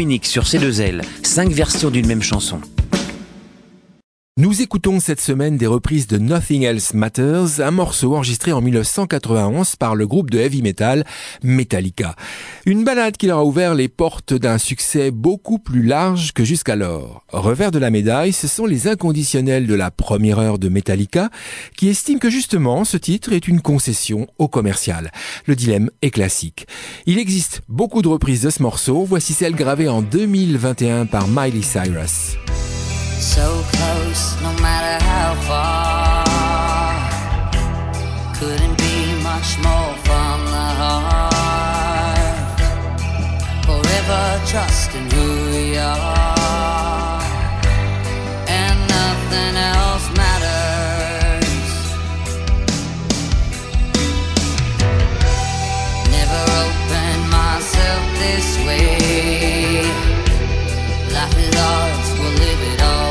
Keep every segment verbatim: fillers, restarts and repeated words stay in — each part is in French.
unique sur C deux L, cinq versions d'une même chanson. Nous écoutons cette semaine des reprises de Nothing Else Matters, un morceau enregistré en dix-neuf cent quatre-vingt-onze par le groupe de heavy metal Metallica. Une ballade qui leur a ouvert les portes d'un succès beaucoup plus large que jusqu'alors. Revers de la médaille, ce sont les inconditionnels de la première heure de Metallica qui estiment que justement ce titre est une concession au commercial. Le dilemme est classique. Il existe beaucoup de reprises de ce morceau, voici celle gravée en deux mille vingt et un par Miley Cyrus. So close, no matter how far. Couldn't be much more from the heart. Forever trusting who we are, and nothing else matters. Never opened myself this way. Life is ours, we'll live it all.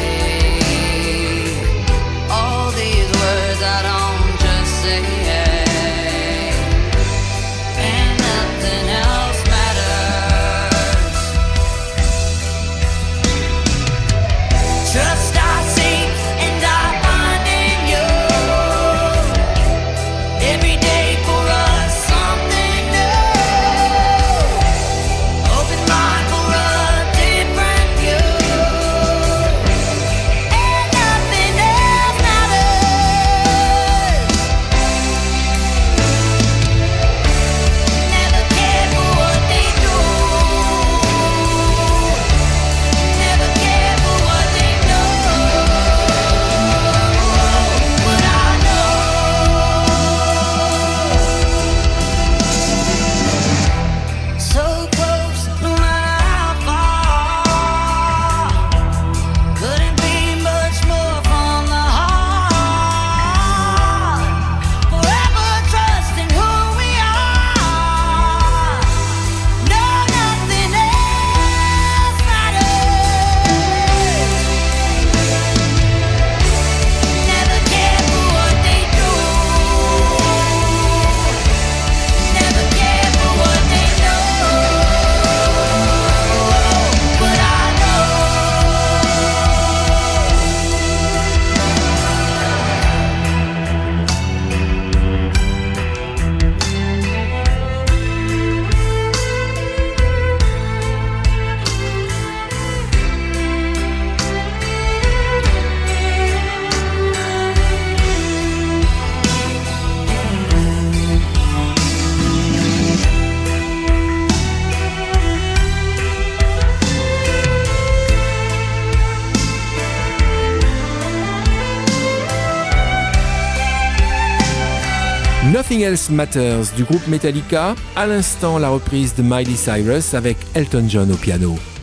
Nothing Else Matters du groupe Metallica, à l'instant la reprise de Miley Cyrus avec Elton John au piano.